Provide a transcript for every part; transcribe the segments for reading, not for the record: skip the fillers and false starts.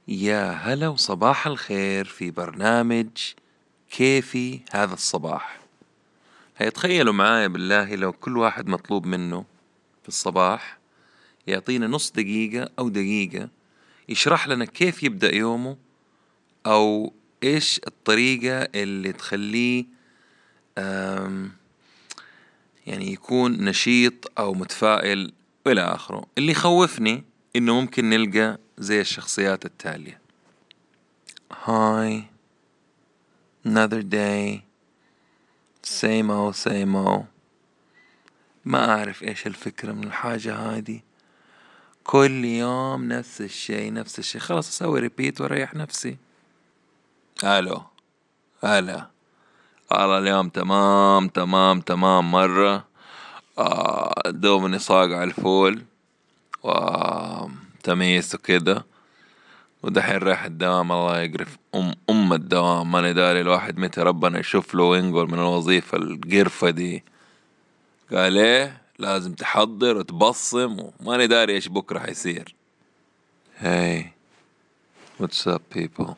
يا هلا وصباح الخير في برنامج كيفي هذا الصباح. هيتخيلوا معايا بالله لو كل واحد مطلوب منه في الصباح يعطينا نص دقيقة أو دقيقة يشرح لنا كيف يبدأ يومه، أو إيش الطريقة اللي تخليه يعني يكون نشيط أو متفائل وإلى آخره. اللي يخوفني إنه ممكن نلقى زي الشخصيات التالية: Hi, another day, same old same old. ما أعرف إيش الفكرة من الحاجة هذه، كل يوم نفس الشيء نفس الشيء، خلاص أسوي ريبيت وأريح نفسي. ألو، هلا، والله اليوم تمام تمام تمام مرة. دوبني صاقع الفول وتميس وكده، ودحين رايح الدوام. الله يقرف أم الدوام، ماني داري الواحد متى ربنا يشوف له وينقل من الوظيفة القرفة دي. قال إيه لازم تحضر وتبصم، وماني داري إيش بكرة حيصير. Hey, what's up people?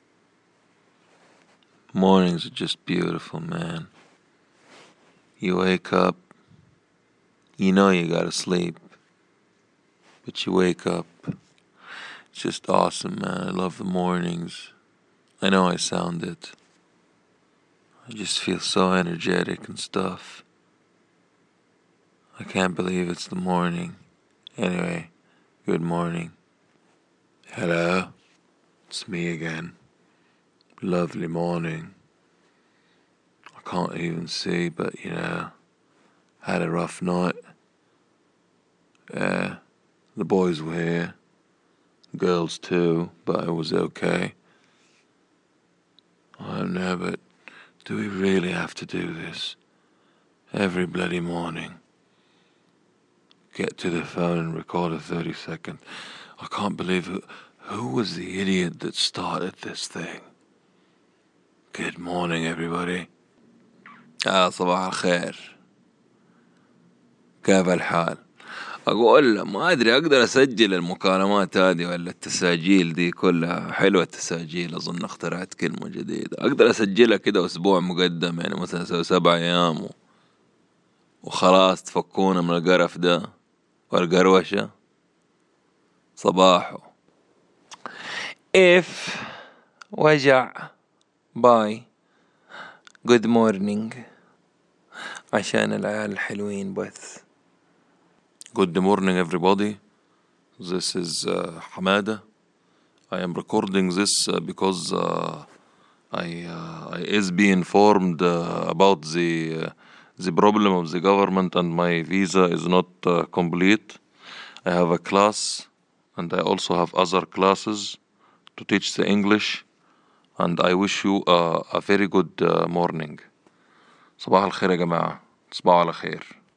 Mornings are just beautiful, man. You wake up, you know you gotta sleep, but you wake up. It's just awesome, man. I love the mornings. I know I sound it. I just feel so energetic and stuff. I can't believe it's the morning. Anyway, good morning. Hello, it's me again. Lovely morning. I can't even see, but had a rough night. The boys were here, girls too, but it was okay. I don't know, but do we really have to do this every bloody morning? Get to the phone and record a 30-second. I can't believe who was the idiot that started this thing. Good morning everybody. صباح الخير، كيف الحال؟ أقول ما أدري أقدر أسجل المكالمات هذه ولا التساجيل دي كلها. حلوة التساجيل، أظن اخترعت كلمة جديدة. أقدر أسجلها كده أسبوع مقدم، يعني مثلا أسوي 7 أيام وخلاص تفكونا من القرف ده والقروشة. صباحو إف وجع باي good morning عشان العيال الحلوين بث. Good morning everybody. This is Hamada. I am recording this because I is be informed about the problem of the government, and my visa is not complete. I have a class and I also have other classes to teach the English, and I wish you a very good morning. صباح الخير يا جماعة، تصبحوا على خير.